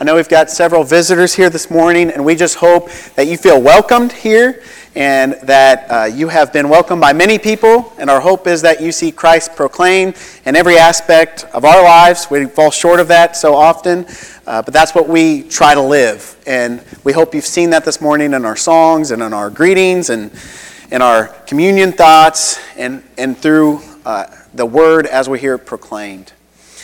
I know we've got several visitors here this morning, and we just hope that you feel welcomed here and that you have been welcomed by many people, and our hope is that you see Christ proclaimed in every aspect of our lives. We fall short of that so often, but that's what we try to live, and we hope you've seen that this morning in our songs and in our greetings and in our communion thoughts and through the Word as we hear it proclaimed.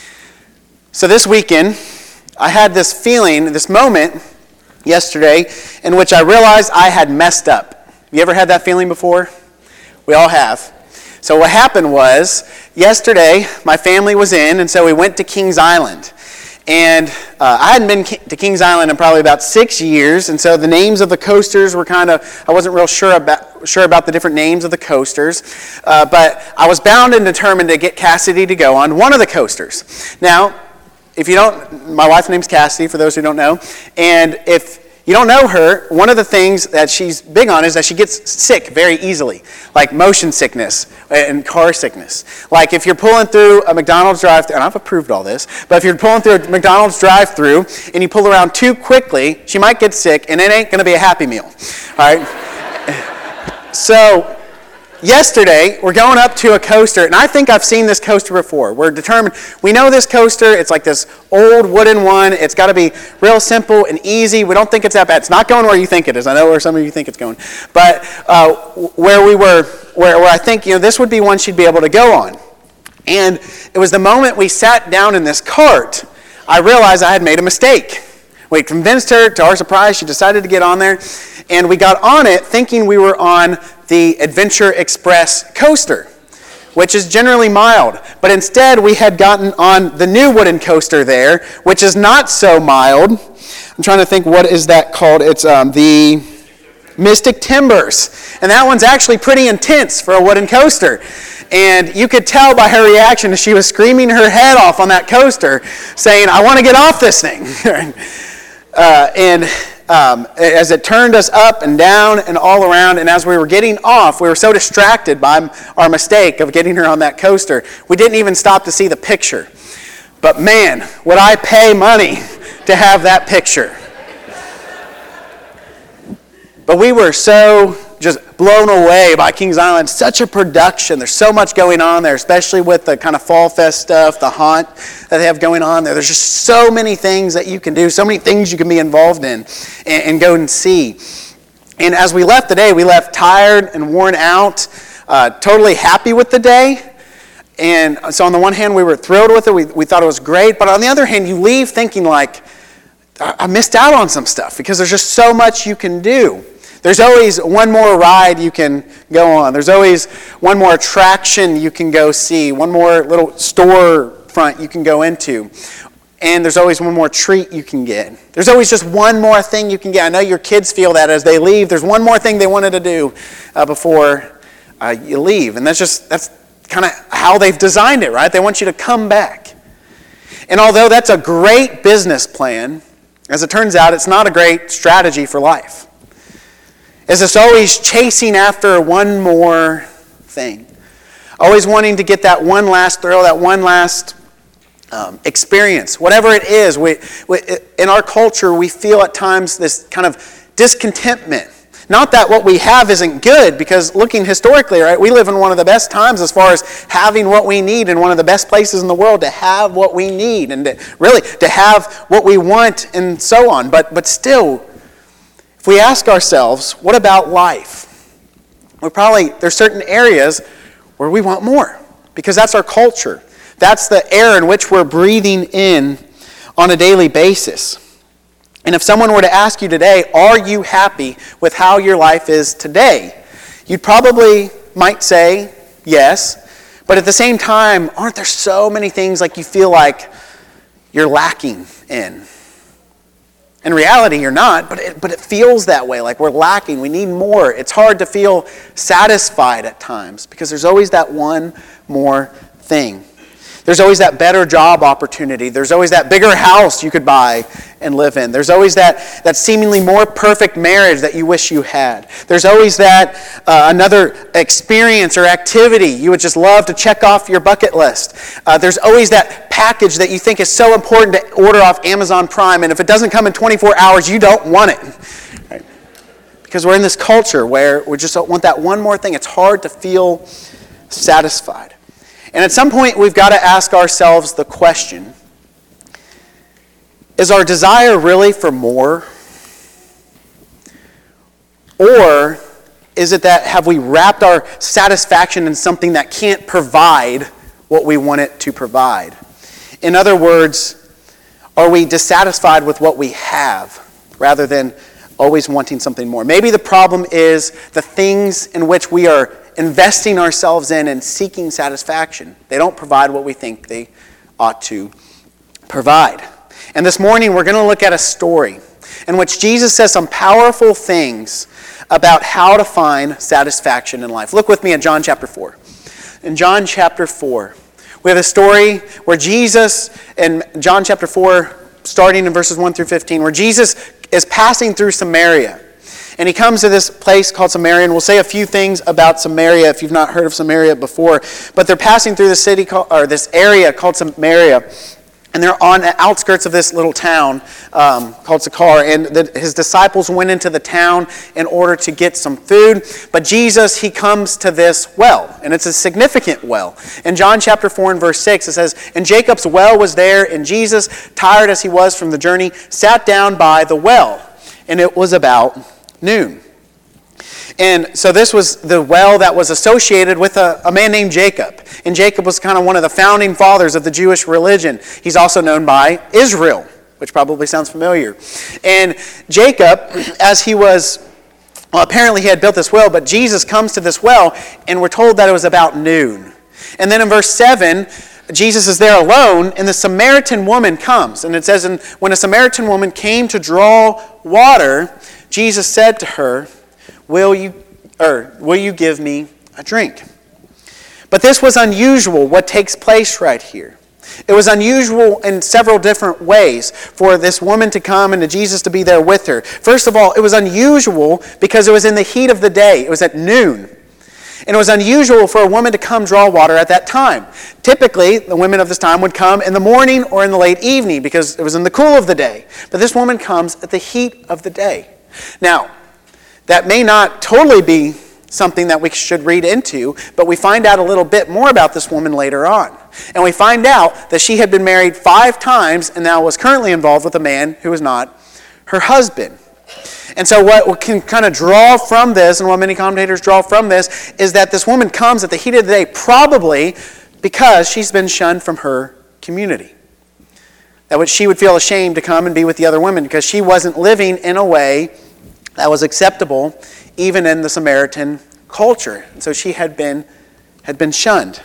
So this weekend, I had this feeling, this moment yesterday in which I realized I had messed up. You ever had that feeling before? We all have. So what happened was, yesterday my family was in, and so we went to Kings Island. And I hadn't been to Kings Island in probably about 6 years, and so the names of the coasters were I wasn't real sure about the different names of the coasters, but I was bound and determined to get Cassidy to go on one of the coasters. Now, if you don't, my wife's name's Cassidy, for those who don't know, and if you don't know her, one of the things that she's big on is that she gets sick very easily, like motion sickness and car sickness. Like if you're pulling through a McDonald's drive-thru, and I've approved all this, but if you're pulling through a McDonald's drive-thru and you pull around too quickly, she might get sick, and it ain't going to be a Happy Meal. All right? So yesterday, we're going up to a coaster, and I think I've seen this coaster before. We're determined, we know this coaster, it's like this old wooden one, it's got to be real simple and easy. We don't think it's that bad. It's not going where you think it is. I know where some of you think it's going. But where I think, this would be one she'd be able to go on. And it was the moment we sat down in this cart, I realized I had made a mistake. We convinced her, to our surprise, she decided to get on there, and we got on it thinking we were on the Adventure Express coaster, which is generally mild. But instead, we had gotten on the new wooden coaster there, which is not so mild. I'm trying to think, what is that called? It's the Mystic Timbers. And that one's actually pretty intense for a wooden coaster. And you could tell by her reaction as she was screaming her head off on that coaster, saying, "I want to get off this thing." As it turned us up and down and all around, and as we were getting off, we were so distracted by our mistake of getting her on that coaster, we didn't even stop to see the picture. But man, would I pay money to have that picture. But we were so just blown away by Kings Island. Such a production. There's so much going on there, especially with the kind of Fall Fest stuff, the haunt that they have going on there. There's just so many things that you can do, so many things you can be involved in and go and see. And as we left the day, we left tired and worn out, totally happy with the day. And so on the one hand, we were thrilled with it. We thought it was great. But on the other hand, you leave thinking like, I missed out on some stuff because there's just so much you can do. There's always one more ride you can go on. There's always one more attraction you can go see, one more little storefront you can go into. And there's always one more treat you can get. There's always just one more thing you can get. I know your kids feel that as they leave. There's one more thing they wanted to do before you leave. And that's kind of how they've designed it, right? They want you to come back. And although that's a great business plan, as it turns out, it's not a great strategy for life. Is it's always chasing after one more thing. Always wanting to get that one last thrill, that one last experience. Whatever it is, we in our culture, we feel at times this kind of discontentment. Not that what we have isn't good, because looking historically, right, we live in one of the best times as far as having what we need in one of the best places in the world to have what we need and to have what we want and so on. But still, if we ask ourselves, what about life? There's certain areas where we want more, because that's our culture. That's the air in which we're breathing in on a daily basis. And if someone were to ask you today, are you happy with how your life is today? You probably might say yes, but at the same time, aren't there so many things like you feel like you're lacking in? In reality, you're not, but it feels that way, like we're lacking. We need more. It's hard to feel satisfied at times because there's always that one more thing. There's always that better job opportunity. There's always that bigger house you could buy and live in. There's always that seemingly more perfect marriage that you wish you had. There's always that another experience or activity you would just love to check off your bucket list. There's always that package that you think is so important to order off Amazon Prime, and if it doesn't come in 24 hours, you don't want it. Right? Because we're in this culture where we just don't want that one more thing. It's hard to feel satisfied. And at some point, we've got to ask ourselves the question, is our desire really for more? Or is it that have we wrapped our satisfaction in something that can't provide what we want it to provide? In other words, are we dissatisfied with what we have rather than always wanting something more? Maybe the problem is the things in which we are investing ourselves in and seeking satisfaction. They don't provide what we think they ought to provide. And this morning we're going to look at a story in which Jesus says some powerful things about how to find satisfaction in life. Look with me at John chapter 4. In John chapter 4, we have a story where Jesus, in John chapter 4, starting in verses 1 through 15, where Jesus is passing through Samaria. And he comes to this place called Samaria, and we'll say a few things about Samaria if you've not heard of Samaria before. But they're passing through this area called Samaria, and they're on the outskirts of this little town called Sychar. And his disciples went into the town in order to get some food. But Jesus, he comes to this well, and it's a significant well. In John chapter 4 and verse 6, it says, "And Jacob's well was there, and Jesus, tired as he was from the journey, sat down by the well. And it was about noon." And so this was the well that was associated with a man named Jacob. And Jacob was kind of one of the founding fathers of the Jewish religion. He's also known by Israel, which probably sounds familiar. And Jacob, as he was, well, apparently he had built this well, but Jesus comes to this well, and we're told that it was about noon. And then in verse 7, Jesus is there alone, and the Samaritan woman comes. And it says, "And when a Samaritan woman came to draw water, Jesus said to her, Will you give me a drink?" But this was unusual, what takes place right here. It was unusual in several different ways for this woman to come and to Jesus to be there with her. First of all, it was unusual because it was in the heat of the day. It was at noon. And it was unusual for a woman to come draw water at that time. Typically, the women of this time would come in the morning or in the late evening because it was in the cool of the day. But this woman comes at the heat of the day. Now, that may not totally be something that we should read into, but we find out a little bit more about this woman later on. And we find out that she had been married 5 times and now was currently involved with a man who was not her husband. And so what we can kind of draw from this, and what many commentators draw from this, is that this woman comes at the heat of the day probably because she's been shunned from her community. That she would feel ashamed to come and be with the other women because she wasn't living in a way that was acceptable even in the Samaritan culture. And so she had been shunned.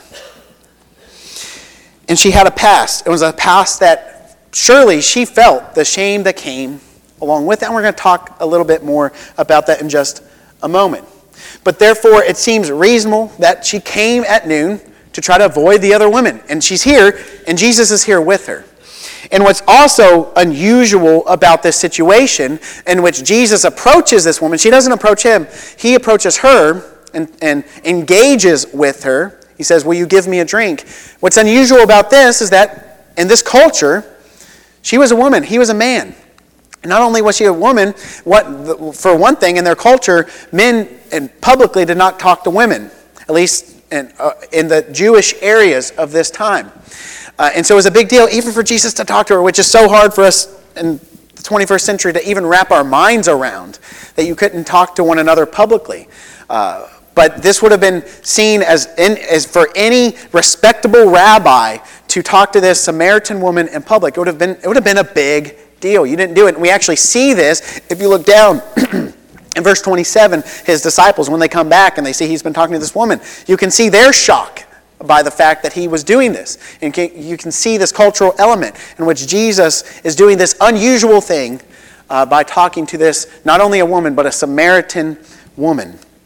And she had a past. It was a past that surely she felt the shame that came along with that. And we're going to talk a little bit more about that in just a moment. But therefore, it seems reasonable that she came at noon to try to avoid the other women. And she's here, and Jesus is here with her. And what's also unusual about this situation in which Jesus approaches this woman, she doesn't approach him, he approaches her and engages with her. He says, "Will you give me a drink?" What's unusual about this is that in this culture, she was a woman, he was a man. And not only was she a woman, for one thing, in their culture, men publicly did not talk to women, at least in the Jewish areas of this time. And so it was a big deal even for Jesus to talk to her, which is so hard for us in the 21st century to even wrap our minds around, that you couldn't talk to one another publicly. But this would have been seen as for any respectable rabbi to talk to this Samaritan woman in public. It would have been a big deal. You didn't do it. And we actually see this if you look down in verse 27. His disciples, when they come back and they see he's been talking to this woman, you can see their shock by the fact that he was doing this. And you can see this cultural element in which Jesus is doing this unusual thing by talking to this, not only a woman, but a Samaritan woman.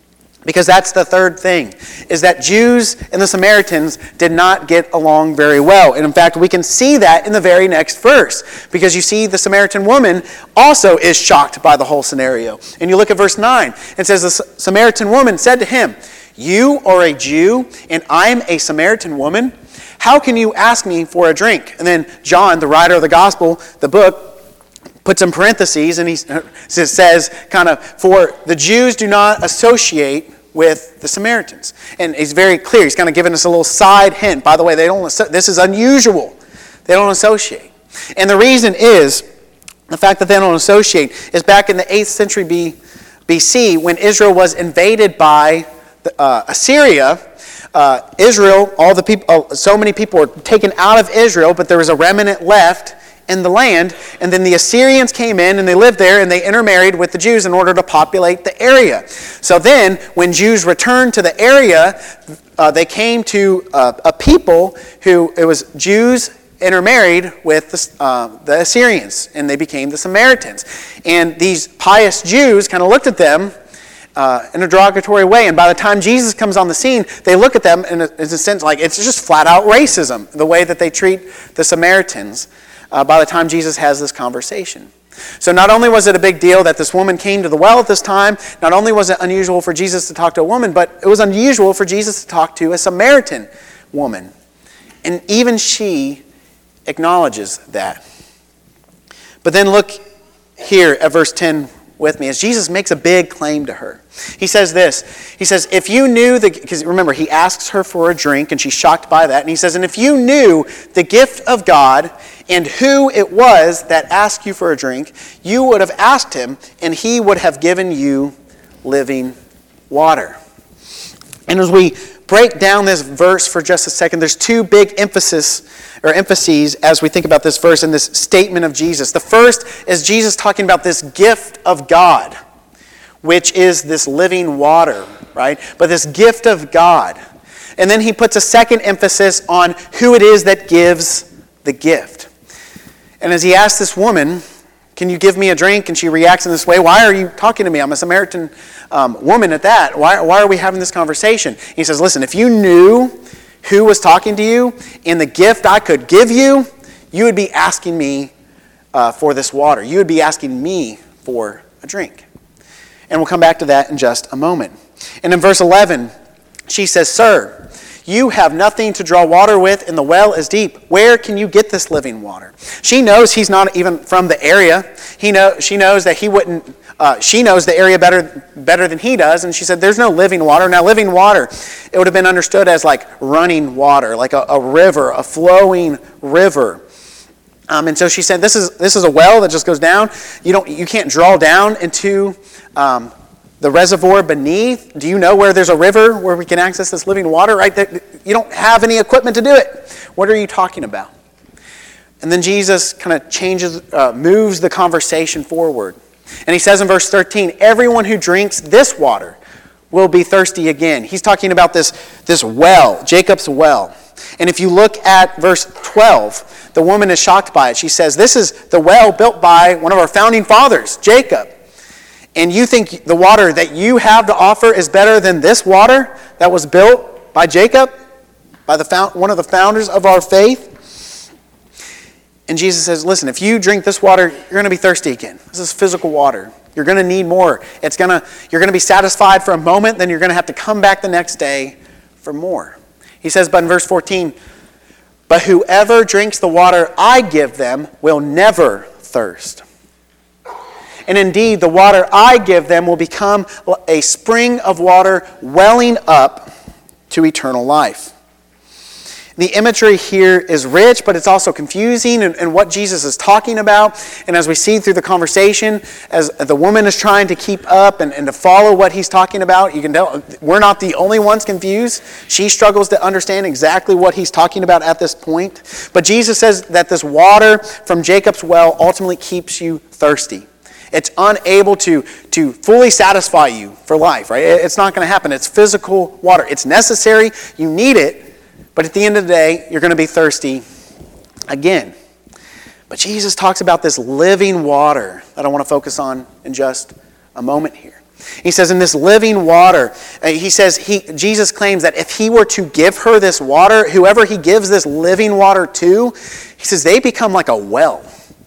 Because that's the third thing, is that Jews and the Samaritans did not get along very well. And in fact, we can see that in the very next verse, because you see the Samaritan woman also is shocked by the whole scenario. And you look at verse 9, it says, the Samaritan woman said to him, "You are a Jew, and I am a Samaritan woman. How can you ask me for a drink?" And then John, the writer of the gospel, the book, puts in parentheses, and he says, for the Jews do not associate with the Samaritans. And he's very clear. He's kind of giving us a little side hint. By the way, this is unusual. They don't associate. And the reason is, the fact that they don't associate is back in the 8th century BC, when Israel was invaded by Assyria. Israel, all the people, so many people were taken out of Israel, but there was a remnant left in the land, and then the Assyrians came in and they lived there and they intermarried with the Jews in order to populate the area. So then, when Jews returned to the area, they came to a people who, it was Jews intermarried with the Assyrians, and they became the Samaritans. And these pious Jews kind of looked at them in a derogatory way, and by the time Jesus comes on the scene, they look at them in a sense like it's just flat out racism, the way that they treat the Samaritans. By the time Jesus has this conversation. So not only was it a big deal that this woman came to the well at this time, not only was it unusual for Jesus to talk to a woman, but it was unusual for Jesus to talk to a Samaritan woman. And even she acknowledges that. But then look here at verse 10 with me, as Jesus makes a big claim to her. He says this. He says, if you knew, because remember, he asks her for a drink, and she's shocked by that. And he says, and if you knew the gift of God and who it was that asked you for a drink, you would have asked him, and he would have given you living water. And as we break down this verse for just a second, there's two big emphases as we think about this verse and this statement of Jesus. The first is Jesus talking about this gift of God, which is this living water, right? But this gift of God. And then he puts a second emphasis on who it is that gives the gift. And as he asks this woman, can you give me a drink? And she reacts in this way. Why are you talking to me? I'm a Samaritan woman at that. Why are we having this conversation? He says, listen, if you knew who was talking to you and the gift I could give you, you would be asking me for this water. You would be asking me for a drink. And we'll come back to that in just a moment. And in verse 11, she says, "Sir, you have nothing to draw water with, and the well is deep. Where can you get this living water?" She knows he's not even from the area. She knows that he wouldn't. She knows the area better than he does, and she said, "There's no living water." Now, living water, it would have been understood as like running water, like a river, a flowing river. And so she said, "This is a well that just goes down. You can't draw down into the reservoir beneath. Do you know where there's a river where we can access this living water? Right there, you don't have any equipment to do it. What are you talking about?" And then Jesus kind of moves the conversation forward. And he says in verse 13, "Everyone who drinks this water will be thirsty again." He's talking about this well, Jacob's well. And if you look at verse 12, the woman is shocked by it. She says, "This is the well built by one of our founding fathers, Jacob. And you think the water that you have to offer is better than this water that was built by Jacob, by one of the founders of our faith?" And Jesus says, listen, if you drink this water, you're going to be thirsty again. This is physical water. You're going to need more. You're going to be satisfied for a moment, then you're going to have to come back the next day for more. He says, but in verse 14, "But whoever drinks the water I give them will never thirst. And indeed, the water I give them will become a spring of water welling up to eternal life." The imagery here is rich, but it's also confusing in what Jesus is talking about. And as we see through the conversation, as the woman is trying to keep up and to follow what he's talking about, you can tell we're not the only ones confused. She struggles to understand exactly what he's talking about at this point. But Jesus says that this water from Jacob's well ultimately keeps you thirsty. It's unable to fully satisfy you for life, right? It's not going to happen. It's physical water. It's necessary. You need it. But at the end of the day, you're going to be thirsty again. But Jesus talks about this living water that I want to focus on in just a moment here. He says in this living water, Jesus claims that if he were to give her this water, whoever he gives this living water to, he says they become like a well.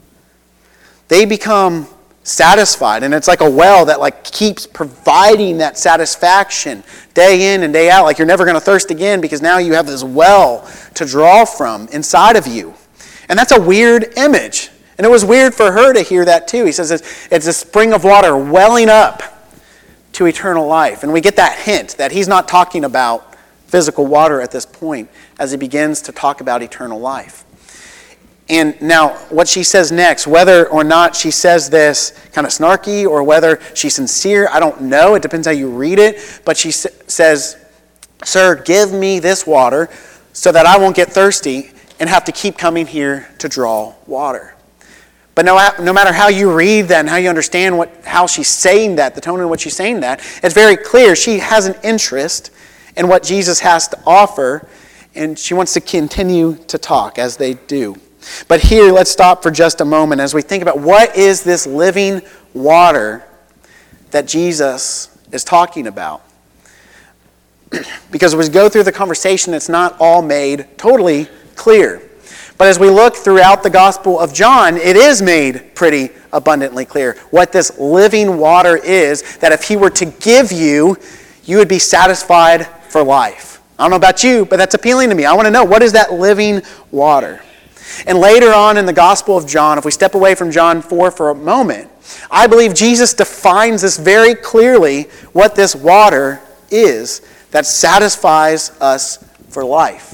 They become satisfied, and it's like a well that like keeps providing that satisfaction day in and day out. Like you're never going to thirst again because now you have this well to draw from inside of you. And that's a weird image. And it was weird for her to hear that too. He says it's a spring of water welling up to eternal life. And we get that hint that he's not talking about physical water at this point as he begins to talk about eternal life. And now what she says next, whether or not she says this kind of snarky or whether she's sincere, I don't know. It depends how you read it. But she says, "Sir, give me this water so that I won't get thirsty and have to keep coming here to draw water." But no matter how you read that and how you understand how she's saying that, the tone in which she's saying that, it's very clear she has an interest in what Jesus has to offer, and she wants to continue to talk as they do. But here, let's stop for just a moment as we think about what is this living water that Jesus is talking about. Because as we go through the conversation, it's not all made totally clear. But as we look throughout the Gospel of John, it is made pretty abundantly clear what this living water is, that if he were to give you, you would be satisfied for life. I don't know about you, but that's appealing to me. I want to know, what is that living water? And later on in the Gospel of John, if we step away from John 4 for a moment, I believe Jesus defines this very clearly, what this water is that satisfies us for life.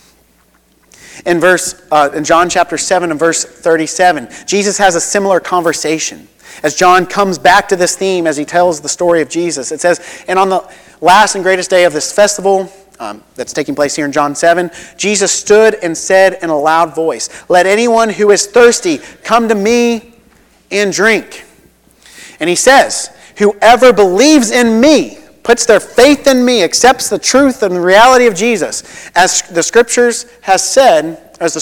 In John chapter 7 and verse 37, Jesus has a similar conversation. As John comes back to this theme as he tells the story of Jesus, it says, "And on the last and greatest day of this festival," that's taking place here in John 7, "Jesus stood and said in a loud voice, 'Let anyone who is thirsty come to me and drink.' And he says, 'Whoever believes in me, puts their faith in me, accepts the truth and the reality of Jesus, as the Scripture has said,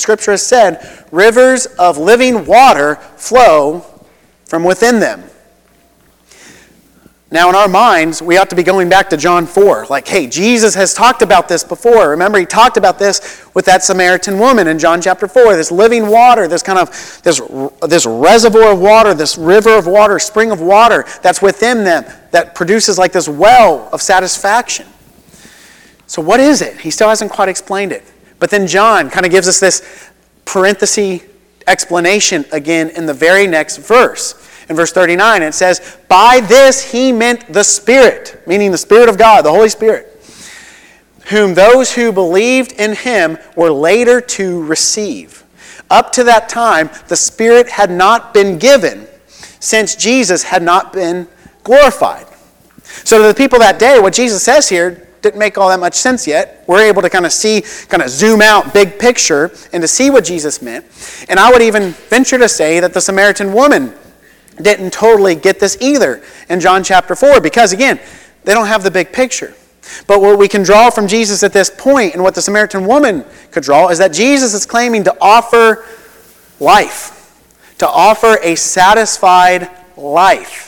rivers of living water flow from within them.'" Now in our minds, we ought to be going back to John 4. Like, hey, Jesus has talked about this before. Remember, he talked about this with that Samaritan woman in John chapter 4. This living water, this reservoir of water, this river of water, spring of water that's within them that produces like this well of satisfaction. So what is it? He still hasn't quite explained it. But then John kind of gives us this parenthesis explanation again in the very next verse. In verse 39, it says, "By this he meant the Spirit," meaning the Spirit of God, the Holy Spirit, "whom those who believed in him were later to receive. Up to that time, the Spirit had not been given, since Jesus had not been glorified." So to the people that day, what Jesus says here didn't make all that much sense yet. We're able to kind of zoom out big picture and to see what Jesus meant. And I would even venture to say that the Samaritan woman didn't totally get this either in John chapter 4, because again, they don't have the big picture. But what we can draw from Jesus at this point, and what the Samaritan woman could draw, is that Jesus is claiming to offer life, to offer a satisfied life.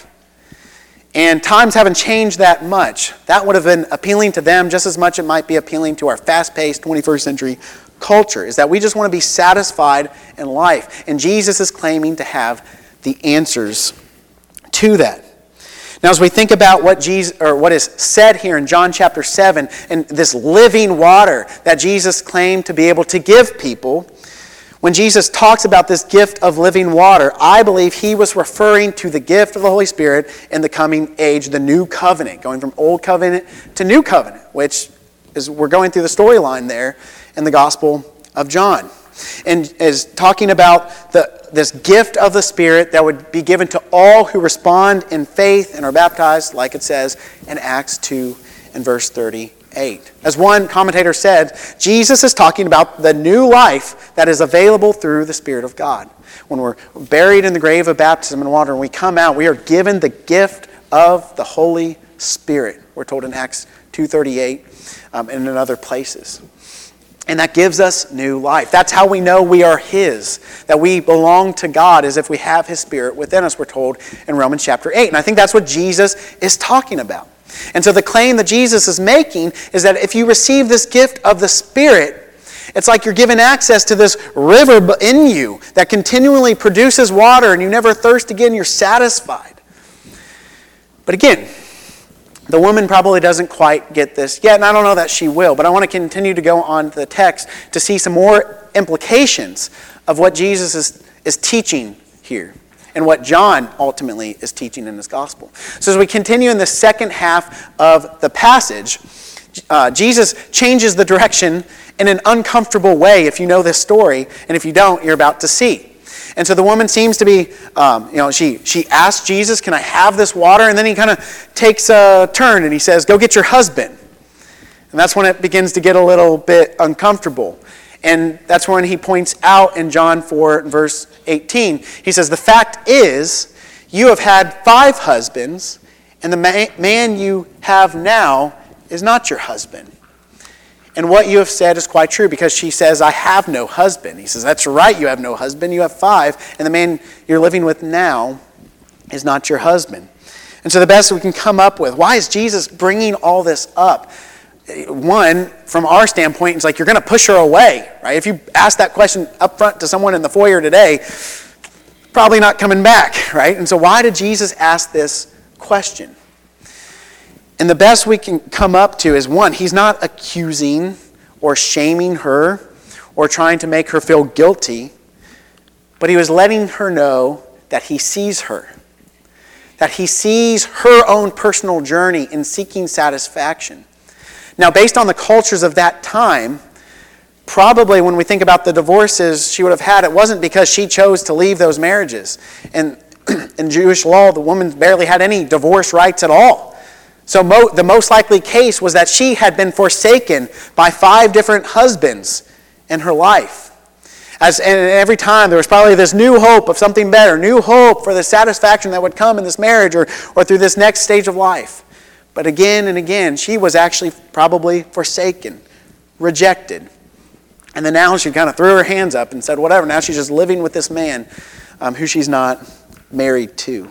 And times haven't changed that much. That would have been appealing to them just as much as it might be appealing to our fast-paced 21st century culture, is that we just want to be satisfied in life. And Jesus is claiming to have the answers to that. Now, as we think about what is said here in John chapter 7, and this living water that Jesus claimed to be able to give people, when Jesus talks about this gift of living water, I believe he was referring to the gift of the Holy Spirit in the coming age, the new covenant, going from old covenant to new covenant, which is, we're going through the storyline there in the Gospel of John. And is talking about this gift of the Spirit that would be given to all who respond in faith and are baptized, like it says in Acts 2 and verse 38. As one commentator said, Jesus is talking about the new life that is available through the Spirit of God. When we're buried in the grave of baptism in water and we come out, we are given the gift of the Holy Spirit. We're told in Acts 2:38 and in other places. And that gives us new life. That's how we know we are His, that we belong to God, as if we have His Spirit within us, we're told in Romans chapter 8. And I think that's what Jesus is talking about. And so the claim that Jesus is making is that if you receive this gift of the Spirit, it's like you're given access to this river in you that continually produces water, and you never thirst again, you're satisfied. But again, the woman probably doesn't quite get this yet, and I don't know that she will, but I want to continue to go on to the text to see some more implications of what Jesus is teaching here and what John ultimately is teaching in his gospel. So as we continue in the second half of the passage, Jesus changes the direction in an uncomfortable way, if you know this story, and if you don't, you're about to see. And so the woman seems to be, she asks Jesus, can I have this water? And then he kind of takes a turn and he says, go get your husband. And that's when it begins to get a little bit uncomfortable. And that's when he points out in John 4, verse 18, he says, the fact is, you have had 5 husbands, and the man you have now is not your husband. And what you have said is quite true, because she says, I have no husband. He says, that's right, you have no husband. You have 5, and the man you're living with now is not your husband. And so the best we can come up with, why is Jesus bringing all this up? One, from our standpoint, it's like you're going to push her away, right? If you ask that question up front to someone in the foyer today, probably not coming back, right? And so why did Jesus ask this question? And the best we can come up to is, one, he's not accusing or shaming her or trying to make her feel guilty, but he was letting her know that he sees her, that he sees her own personal journey in seeking satisfaction. Now, based on the cultures of that time, probably when we think about the divorces she would have had, it wasn't because she chose to leave those marriages. And in Jewish law, the woman barely had any divorce rights at all. So the most likely case was that she had been forsaken by 5 different husbands in her life. And every time there was probably this new hope of something better, new hope for the satisfaction that would come in this marriage or through this next stage of life. But again and again, she was actually probably forsaken, rejected. And then now she kind of threw her hands up and said, whatever, now she's just living with this man who she's not married to.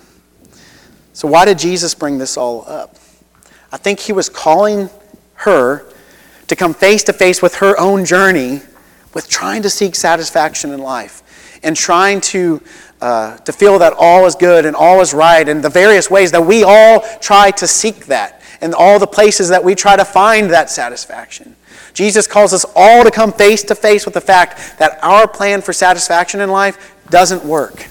So why did Jesus bring this all up? I think he was calling her to come face to face with her own journey with trying to seek satisfaction in life and trying to feel that all is good and all is right, and the various ways that we all try to seek that and all the places that we try to find that satisfaction. Jesus calls us all to come face to face with the fact that our plan for satisfaction in life doesn't work.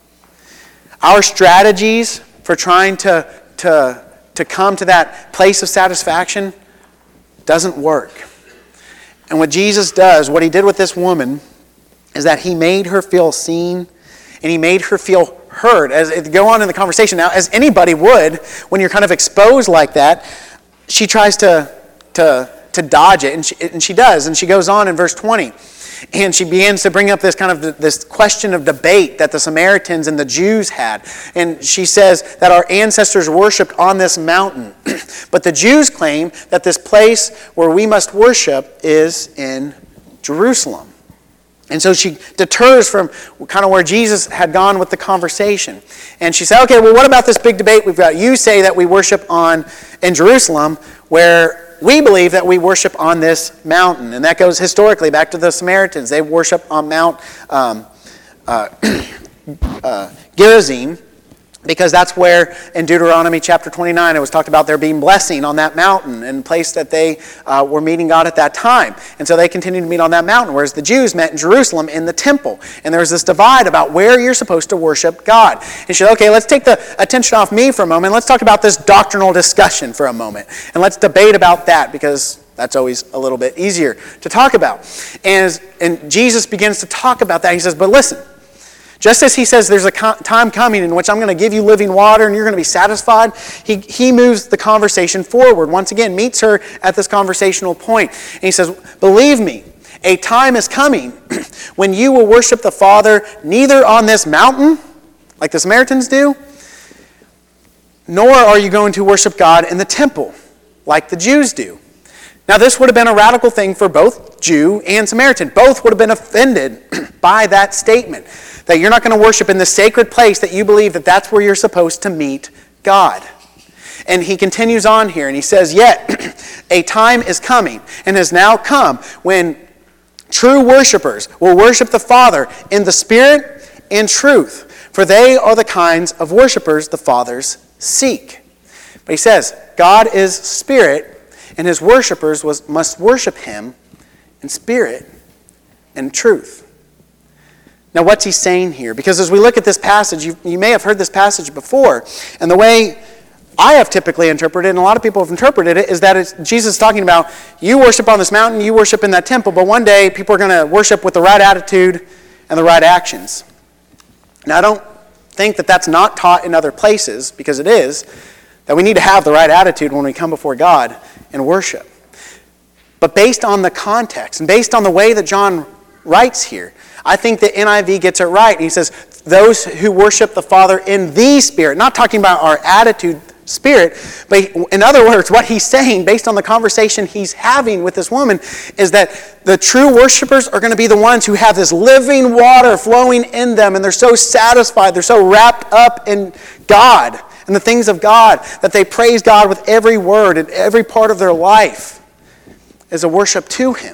Our strategies for trying to come to that place of satisfaction doesn't work. And what Jesus does, what he did with this woman, is that he made her feel seen and he made her feel heard. As it go on in the conversation now, as anybody would, when you're kind of exposed like that, she tries to dodge it, and she does. And she goes on in verse 20. And she begins to bring up this kind of this question of debate that the Samaritans and the Jews had. And she says that our ancestors worshipped on this mountain. But the Jews claim that this place where we must worship is in Jerusalem. And so she deters from kind of where Jesus had gone with the conversation. And she said, okay, well, what about this big debate we've got? You say that we worship in Jerusalem, where we believe that we worship on this mountain. And that goes historically back to the Samaritans. They worship on Mount Gerizim, because that's where in Deuteronomy chapter 29 it was talked about there being blessing on that mountain and place that they were meeting God at that time. And so they continued to meet on that mountain, whereas the Jews met in Jerusalem in the temple. And there was this divide about where you're supposed to worship God. And she said, okay, let's take the attention off me for a moment. Let's talk about this doctrinal discussion for a moment. And let's debate about that, because that's always a little bit easier to talk about. And Jesus begins to talk about that. He says, but listen, just as he says there's a time coming in which I'm going to give you living water and you're going to be satisfied, he moves the conversation forward. Once again, meets her at this conversational point. And he says, believe me, a time is coming when you will worship the Father neither on this mountain, like the Samaritans do, nor are you going to worship God in the temple, like the Jews do. Now, this would have been a radical thing for both Jew and Samaritan. Both would have been offended by that statement, that you're not going to worship in the sacred place that you believe that that's where you're supposed to meet God. And he continues on here, and he says, "Yet a time is coming, and has now come, when true worshipers will worship the Father in the Spirit and truth, for they are the kinds of worshipers the fathers seek." But he says, God is Spirit, and his worshipers must worship him in spirit and truth. Now, what's he saying here? Because as we look at this passage, you may have heard this passage before, and the way I have typically interpreted, and a lot of people have interpreted it, is that it's Jesus talking about, you worship on this mountain, you worship in that temple, but one day people are going to worship with the right attitude and the right actions. Now, I don't think that that's not taught in other places, because it is, that we need to have the right attitude when we come before God and worship. But based on the context, and based on the way that John writes here, I think that NIV gets it right. He says, those who worship the Father in the Spirit, not talking about our attitude, spirit, but in other words, what he's saying, based on the conversation he's having with this woman, is that the true worshipers are going to be the ones who have this living water flowing in them, and they're so satisfied, they're so wrapped up in God and the things of God, that they praise God with every word and every part of their life as a worship to him.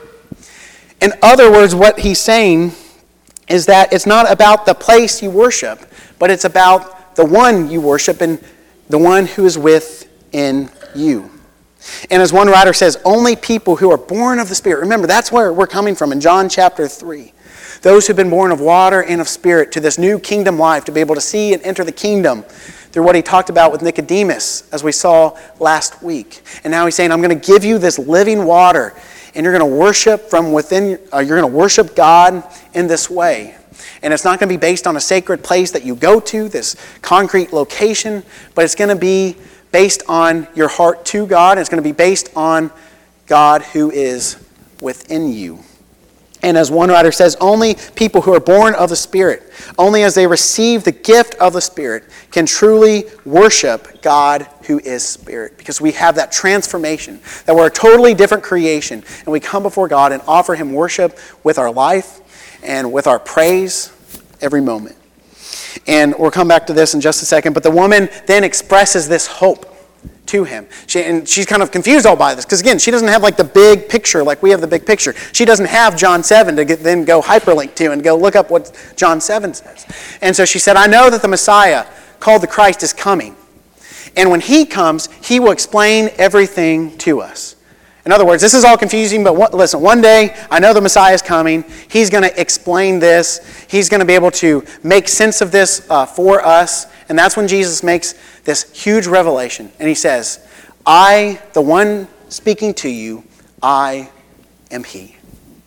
In other words, what he's saying is that it's not about the place you worship, but it's about the one you worship and the one who is within you. And as one writer says, only people who are born of the Spirit. Remember, that's where we're coming from in John chapter 3. Those who've been born of water and of Spirit to this new kingdom life, to be able to see and enter the kingdom through what he talked about with Nicodemus, as we saw last week. And now he's saying, I'm going to give you this living water, and you're going to worship from within. You're going to worship God in this way. And it's not going to be based on a sacred place that you go to, this concrete location, but it's going to be based on your heart to God. It's going to be based on God who is within you. And as one writer says, only people who are born of the Spirit, only as they receive the gift of the Spirit, can truly worship God who is Spirit. Because we have that transformation, that we're a totally different creation, and we come before God and offer him worship with our life and with our praise every moment. And we'll come back to this in just a second. But the woman then expresses this hope to him. And she's kind of confused all by this. Because again, she doesn't have like the big picture like we have the big picture. She doesn't have John 7 to then go hyperlink to and go look up what John 7 says. And so she said, I know that the Messiah, called the Christ, is coming. And when he comes, he will explain everything to us. In other words, this is all confusing, but listen, one day, I know the Messiah is coming. He's going to explain this. He's going to be able to make sense of this for us. And that's when Jesus makes this huge revelation. And he says, I, the one speaking to you, I am he.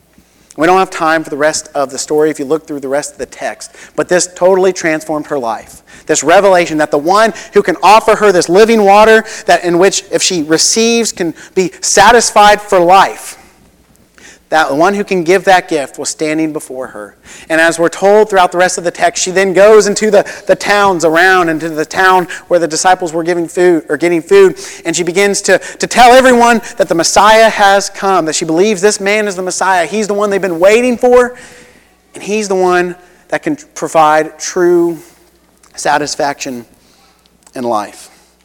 We don't have time for the rest of the story if you look through the rest of the text. But this totally transformed her life. This revelation that the one who can offer her this living water, that in which if she receives can be satisfied for life, that the one who can give that gift was standing before her. And as we're told throughout the rest of the text, she then goes into the towns around, into the town where the disciples were getting food, and she begins to tell everyone that the Messiah has come, that she believes this man is the Messiah. He's the one they've been waiting for, and he's the one that can provide true satisfaction in life.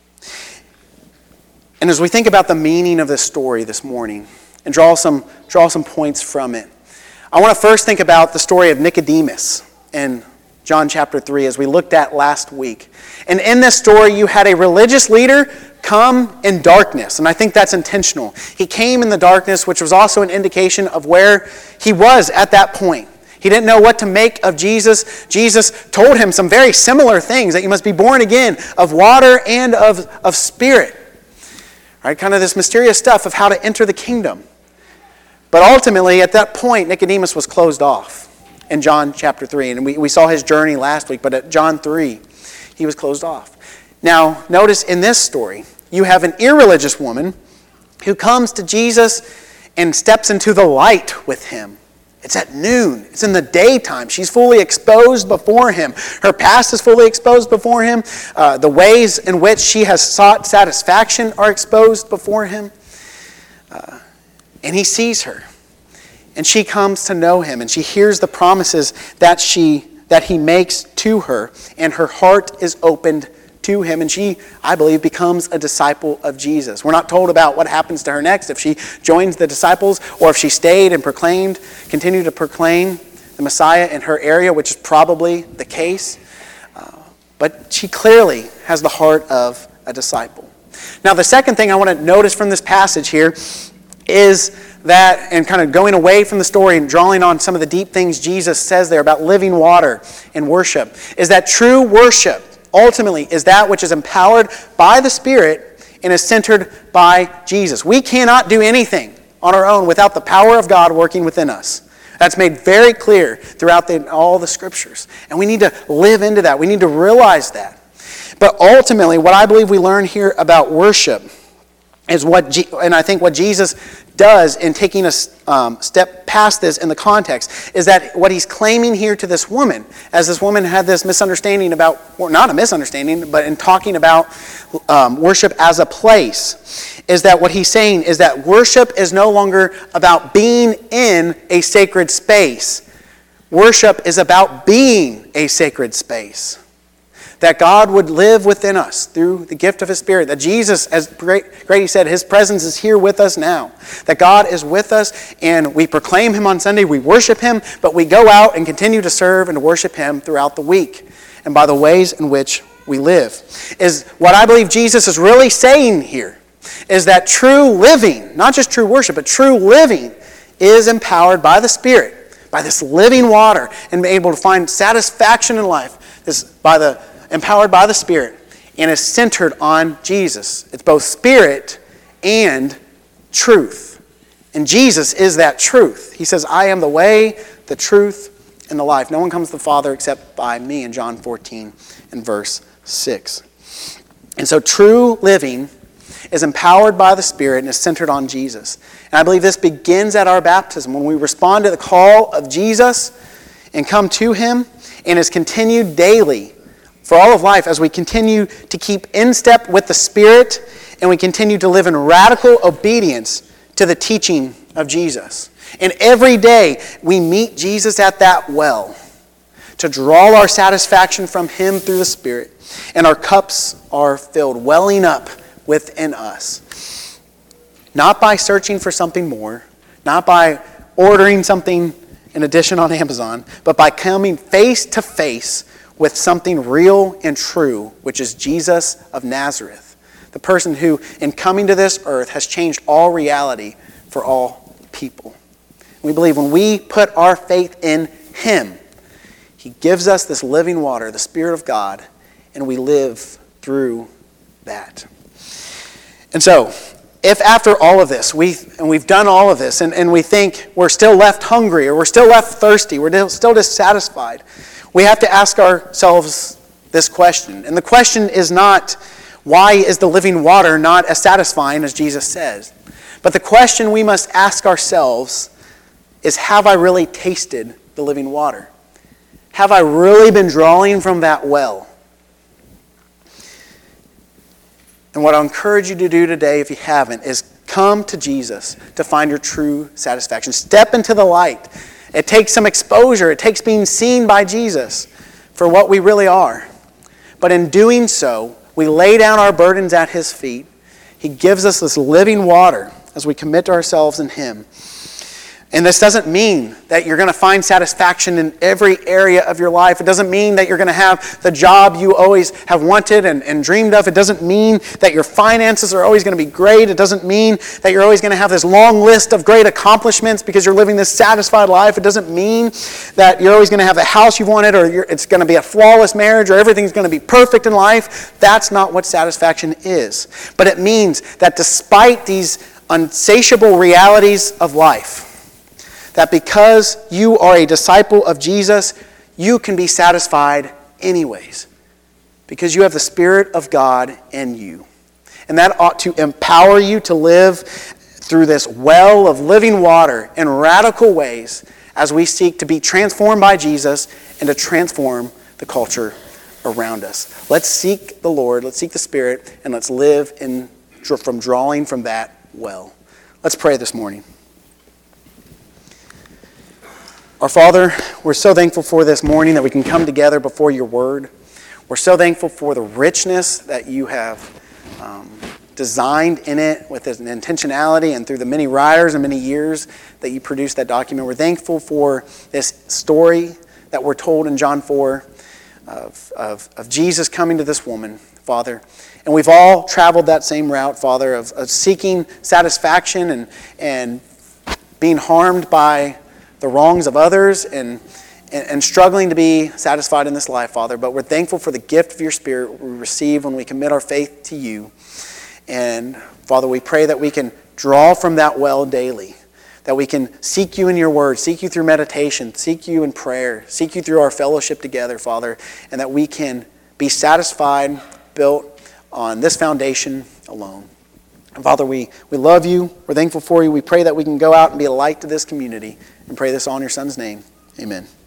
And as we think about the meaning of this story this morning and draw some points from it, I want to first think about the story of Nicodemus in John chapter 3 as we looked at last week. And in this story, you had a religious leader come in darkness, and I think that's intentional. He came in the darkness, which was also an indication of where he was at that point. He didn't know what to make of Jesus. Jesus told him some very similar things, that you must be born again of water and of spirit. Right? Kind of this mysterious stuff of how to enter the kingdom. But ultimately, at that point, Nicodemus was closed off in John chapter 3. And we saw his journey last week, but at John 3, he was closed off. Now, notice in this story, you have an irreligious woman who comes to Jesus and steps into the light with him. It's at noon. It's in the daytime. She's fully exposed before him. Her past is fully exposed before him. The ways in which she has sought satisfaction are exposed before him. And he sees her. And she comes to know him, and she hears the promises that he makes to her, and her heart is opened to him, and she, I believe, becomes a disciple of Jesus. We're not told about what happens to her next, if she joins the disciples, or if she stayed and continued to proclaim the Messiah in her area, which is probably the case. But she clearly has the heart of a disciple. Now, the second thing I want to notice from this passage here is that, and kind of going away from the story and drawing on some of the deep things Jesus says there about living water and worship, is that true worship ultimately is that which is empowered by the Spirit and is centered by Jesus. We cannot do anything on our own without the power of God working within us. That's made very clear throughout all the Scriptures. And we need to live into that. We need to realize that. But ultimately, what I believe we learn here about worship is and I think what Jesus does in taking a step past this in the context, is that what he's claiming here to this woman, as this woman had this misunderstanding about, or not a misunderstanding, but in talking about worship as a place, is that what he's saying is that worship is no longer about being in a sacred space. Worship is about being a sacred space. That God would live within us through the gift of His Spirit. That Jesus, as Grady said, His presence is here with us now. That God is with us, and we proclaim Him on Sunday, we worship Him, but we go out and continue to serve and to worship Him throughout the week. And by the ways in which we live. Is what I believe Jesus is really saying here, is that true living, not just true worship, but true living, is empowered by the Spirit, by this living water, and able to find satisfaction in life empowered by the Spirit, and is centered on Jesus. It's both Spirit and truth. And Jesus is that truth. He says, I am the way, the truth, and the life. No one comes to the Father except by me, in John 14 and verse 6. And so true living is empowered by the Spirit and is centered on Jesus. And I believe this begins at our baptism, when we respond to the call of Jesus and come to Him, and is continued daily for all of life as we continue to keep in step with the Spirit, and we continue to live in radical obedience to the teaching of Jesus. And every day we meet Jesus at that well to draw our satisfaction from Him through the Spirit, and our cups are filled, welling up within us. Not by searching for something more, not by ordering something in addition on Amazon, but by coming face to face with something real and true, which is Jesus of Nazareth, the person who, in coming to this earth, has changed all reality for all people. We believe when we put our faith in Him, He gives us this living water, the Spirit of God, and we live through that. And so, if after all of this, we've done all of this, and we think we're still left hungry, or we're still left thirsty, we're still dissatisfied, we have to ask ourselves this question. And the question is not, why is the living water not as satisfying as Jesus says? But the question we must ask ourselves is, have I really tasted the living water? Have I really been drawing from that well? And what I encourage you to do today, if you haven't, is come to Jesus to find your true satisfaction. Step into the light. It takes some exposure. It takes being seen by Jesus for what we really are. But in doing so, we lay down our burdens at His feet. He gives us this living water as we commit ourselves in Him. And this doesn't mean that you're going to find satisfaction in every area of your life. It doesn't mean that you're going to have the job you always have wanted and dreamed of. It doesn't mean that your finances are always going to be great. It doesn't mean that you're always going to have this long list of great accomplishments because you're living this satisfied life. It doesn't mean that you're always going to have the house you wanted, or it's going to be a flawless marriage, or everything's going to be perfect in life. That's not what satisfaction is. But it means that despite these unsatiable realities of life, that because you are a disciple of Jesus, you can be satisfied anyways, because you have the Spirit of God in you. And that ought to empower you to live through this well of living water in radical ways as we seek to be transformed by Jesus and to transform the culture around us. Let's seek the Lord, let's seek the Spirit, and let's live from drawing from that well. Let's pray this morning. Our Father, we're so thankful for this morning that we can come together before your word. We're so thankful for the richness that you have designed in it with an intentionality and through the many writers and many years that you produced that document. We're thankful for this story that we're told in John 4 of Jesus coming to this woman, Father. And we've all traveled that same route, Father, of seeking satisfaction and being harmed by the wrongs of others and struggling to be satisfied in this life, Father. But we're thankful for the gift of your Spirit we receive when we commit our faith to you. And Father, we pray that we can draw from that well daily, that we can seek you in your word, seek you through meditation, seek you in prayer, seek you through our fellowship together, Father, and that we can be satisfied, built on this foundation alone. And Father, we love you. We're thankful for you. We pray that we can go out and be a light to this community, and pray this all in your Son's name. Amen.